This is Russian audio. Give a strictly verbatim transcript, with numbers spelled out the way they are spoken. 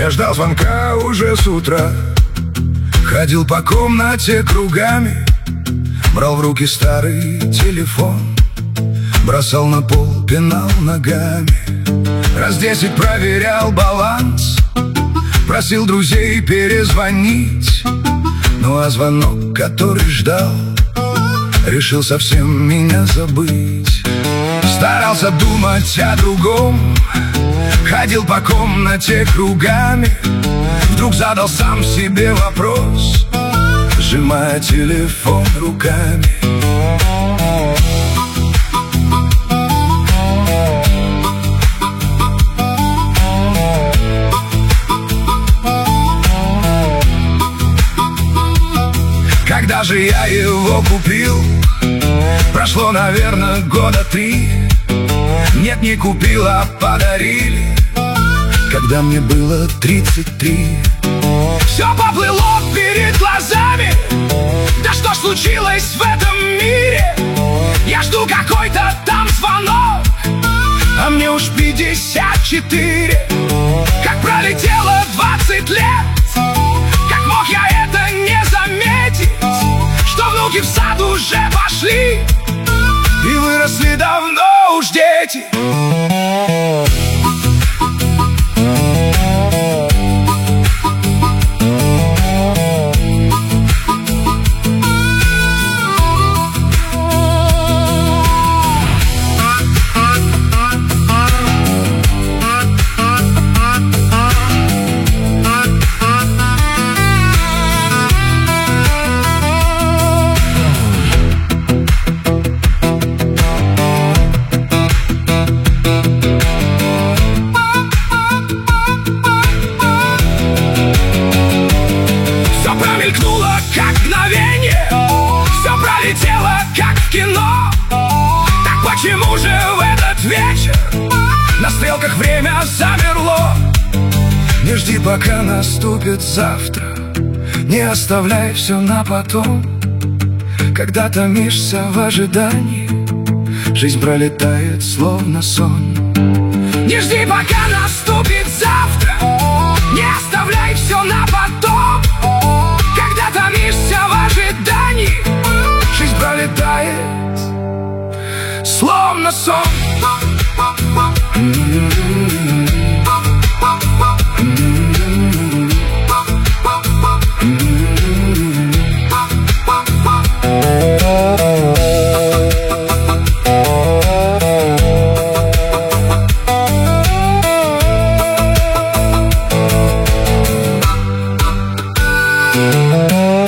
Я ждал звонка уже с утра, ходил по комнате кругами, брал в руки старый телефон, бросал на пол, пинал ногами. Раз десять проверял баланс, просил друзей перезвонить. Ну а звонок, который ждал, решил совсем меня забыть. Старался думать о другом, ходил по комнате кругами. Вдруг задал сам себе вопрос, сжимая телефон руками. Когда же я его купил? Прошло, наверное, года три. Нет, не купил, а подарили, когда мне было тридцать три. Все поплыло перед глазами. Да что ж случилось в этом мире? Я жду какой-то там звонок, а мне уж пятьдесят четыре. Как пролетело двадцать лет, как мог я это не заметить? Что внуки в сад уже пошли, и выросли давно уж дети. Почему же в этот вечер на стрелках время замерло? Не жди, пока наступит завтра, не оставляй все на потом. Когда томишься в ожидании, жизнь пролетает словно сон. Не жди, пока наступит завтра, не оставляй все на потом. Когда томишься в ожидании, жизнь пролетает словно сон. Mm-hmm.